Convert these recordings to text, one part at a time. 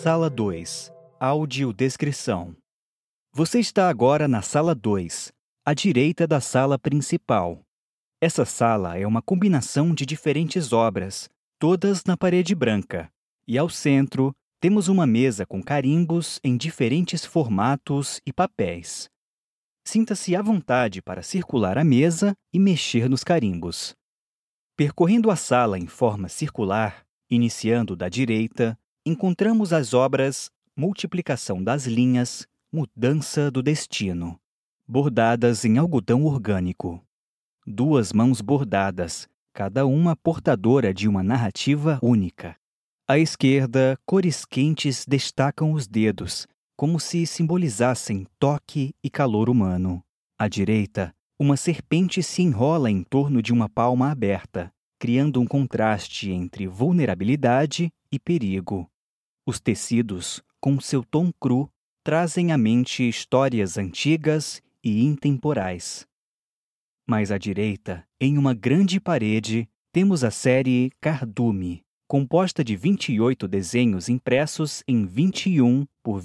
Sala 2. Audiodescrição. Você está agora na Sala 2, à direita da sala principal. Essa sala é uma combinação de diferentes obras, todas na parede branca, e ao centro temos uma mesa com carimbos em diferentes formatos e papéis. Sinta-se à vontade para circular a mesa e mexer nos carimbos. Percorrendo a sala em forma circular, iniciando da direita, encontramos as obras Multiplicação das Linhas, Mudança do Destino, bordadas em algodão orgânico. 2 mãos bordadas, cada uma portadora de uma narrativa única. À esquerda, cores quentes destacam os dedos, como se simbolizassem toque e calor humano. À direita, uma serpente se enrola em torno de uma palma aberta, criando um contraste entre vulnerabilidade e perigo. Os tecidos, com seu tom cru, trazem à mente histórias antigas e intemporais. Mais à direita, em uma grande parede, temos a série Cardume, composta de 28 desenhos impressos em 21 por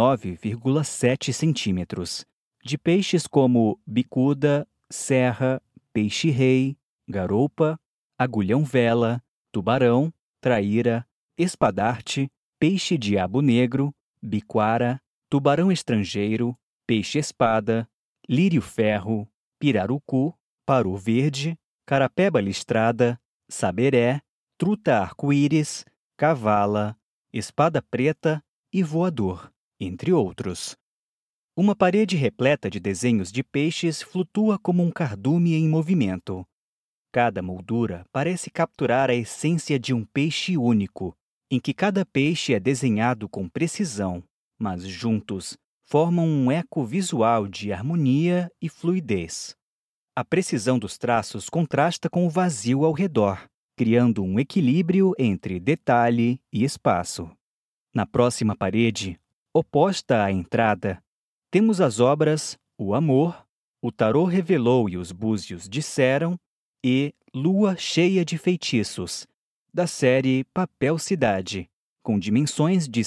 29,7 centímetros, de peixes como bicuda, serra, peixe-rei, garoupa, agulhão-vela, tubarão, traíra, espadarte, peixe-diabo negro, biquara, tubarão estrangeiro, peixe-espada, lírio-ferro, pirarucu, paru verde, carapeba listrada, saberé, truta arco-íris, cavala, espada preta e voador, entre outros. Uma parede repleta de desenhos de peixes flutua como um cardume em movimento. Cada moldura parece capturar a essência de um peixe único, em que cada peixe é desenhado com precisão, mas juntos formam um eco visual de harmonia e fluidez. A precisão dos traços contrasta com o vazio ao redor, criando um equilíbrio entre detalhe e espaço. Na próxima parede, oposta à entrada, temos as obras O Amor, O Tarô Revelou e os Búzios Disseram e Lua Cheia de Feitiços, da série Papel Cidade, com dimensões de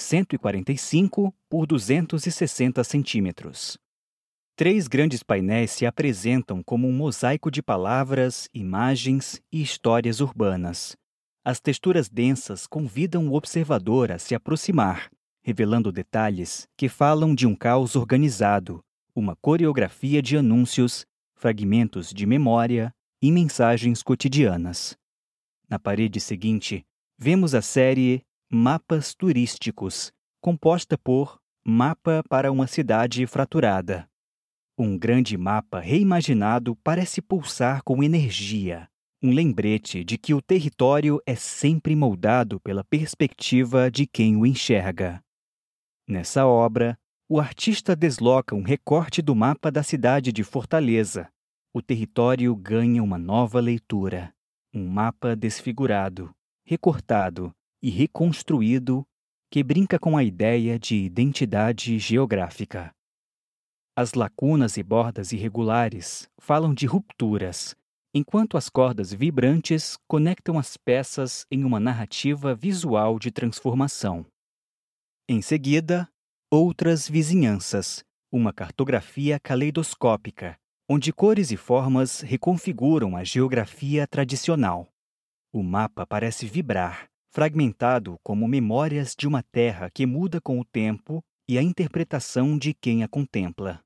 145 por 260 centímetros. 3 grandes painéis se apresentam como um mosaico de palavras, imagens e histórias urbanas. As texturas densas convidam o observador a se aproximar, revelando detalhes que falam de um caos organizado, uma coreografia de anúncios, fragmentos de memória e mensagens cotidianas. Na parede seguinte, vemos a série Mapas Turísticos, composta por Mapa para uma Cidade Fraturada. Um grande mapa reimaginado parece pulsar com energia, um lembrete de que o território é sempre moldado pela perspectiva de quem o enxerga. Nessa obra, o artista desloca um recorte do mapa da cidade de Fortaleza. O território ganha uma nova leitura, um mapa desfigurado, recortado e reconstruído que brinca com a ideia de identidade geográfica. As lacunas e bordas irregulares falam de rupturas, enquanto as cordas vibrantes conectam as peças em uma narrativa visual de transformação. Em seguida, Outras Vizinhanças, uma cartografia caleidoscópica, onde cores e formas reconfiguram a geografia tradicional. O mapa parece vibrar, fragmentado como memórias de uma terra que muda com o tempo e a interpretação de quem a contempla.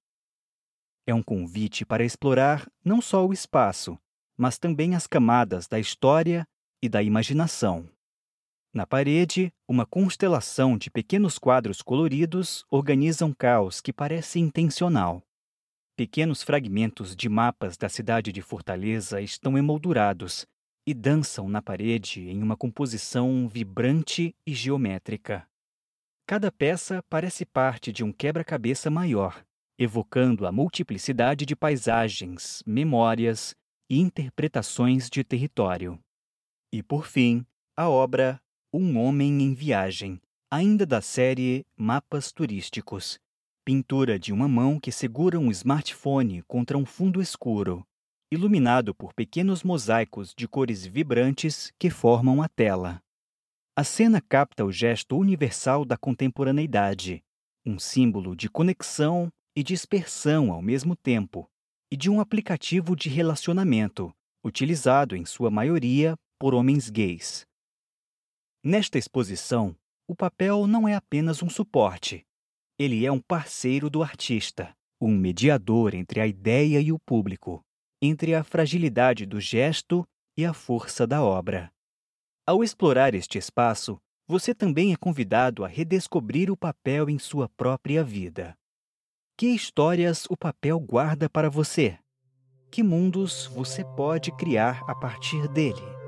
É um convite para explorar não só o espaço, mas também as camadas da história e da imaginação. Na parede, uma constelação de pequenos quadros coloridos organiza um caos que parece intencional. Pequenos fragmentos de mapas da cidade de Fortaleza estão emoldurados e dançam na parede em uma composição vibrante e geométrica. Cada peça parece parte de um quebra-cabeça maior, evocando a multiplicidade de paisagens, memórias e interpretações de território. E, por fim, a obra Um Homem em Viagem, ainda da série Mapas Turísticos, pintura de uma mão que segura um smartphone contra um fundo escuro, iluminado por pequenos mosaicos de cores vibrantes que formam a tela. A cena capta o gesto universal da contemporaneidade, um símbolo de conexão e dispersão ao mesmo tempo, e de um aplicativo de relacionamento, utilizado em sua maioria por homens gays. Nesta exposição, o papel não é apenas um suporte. Ele é um parceiro do artista, um mediador entre a ideia e o público, entre a fragilidade do gesto e a força da obra. Ao explorar este espaço, você também é convidado a redescobrir o papel em sua própria vida. Que histórias o papel guarda para você? Que mundos você pode criar a partir dele?